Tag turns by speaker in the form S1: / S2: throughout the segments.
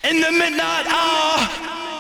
S1: in the midnight hour.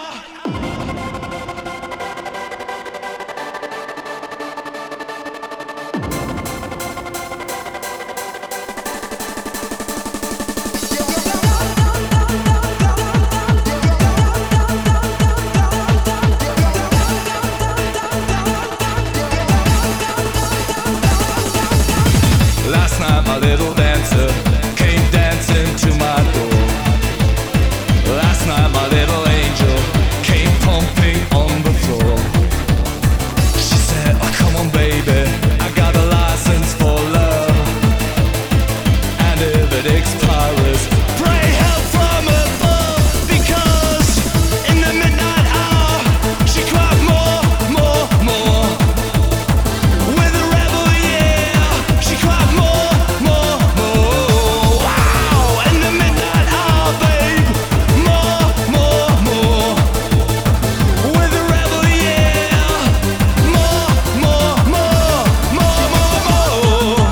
S1: Last night my little dancer came dancing to my door. Last night my little angel came pumping on the floor. She said, oh come on baby, I got a license for love. And if it expires, pray help from above. Because in the midnight hour she cried more, more, more. With a rebel, yeah, she cried more, more, more. Wow, in the midnight hour, babe, more, more, more. With a rebel, yeah, more, more, more, more, more, more.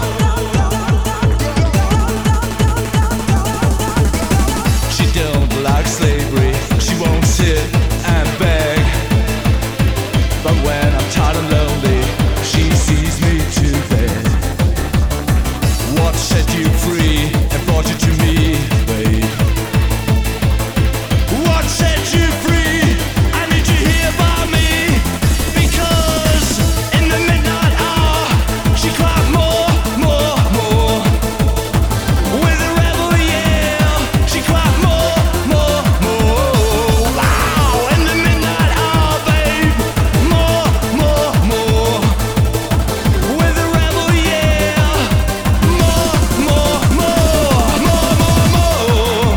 S1: She don't like slavery, she won't sit and beg. But when I'm tired and lonely, she sees me to bed. What set you free and brought you to me, babe? What set you free? I need you here by me. Because in the midnight hour she cried more, more, more. With a rebel, yeah, she cried more, more, more. Wow, in the midnight hour, babe, more, more, more. With a rebel, yeah, more, more, more, more, more, more.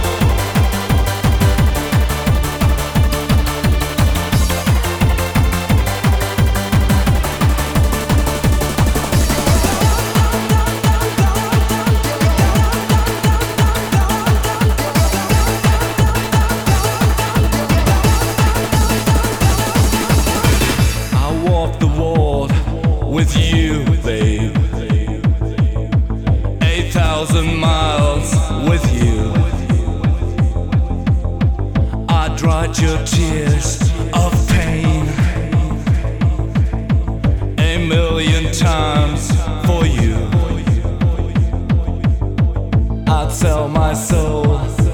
S1: I walk the world with you, babe. 8,000 miles with you. I dried your tears of pain 1,000,000 times for you. I'd sell my soul